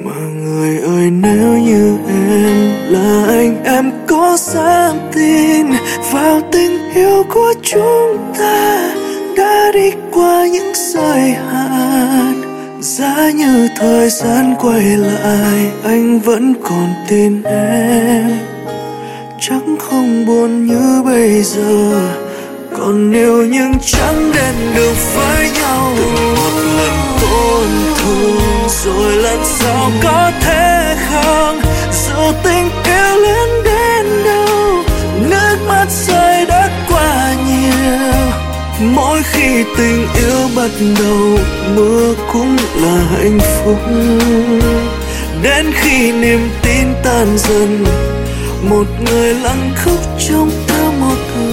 Mà người ơi, nếu như em là anh, em có dám tin vào tình yêu của chúng ta đã đi qua những giới hạn? Giá như thời gian quay lại, anh vẫn còn tin em, chắc không buồn như bây giờ. Còn yêu nhưng chẳng đến được với nhau. Từng một lần tổn thương rồi lần sau có thể không? Dù tình yêu lớn đến đâu, nước mắt rơi đã quá nhiều. Mỗi khi tình yêu bắt đầu, mưa cũng là hạnh phúc. Đến khi niềm tin tan dần, một người lặng khóc trong theo một người.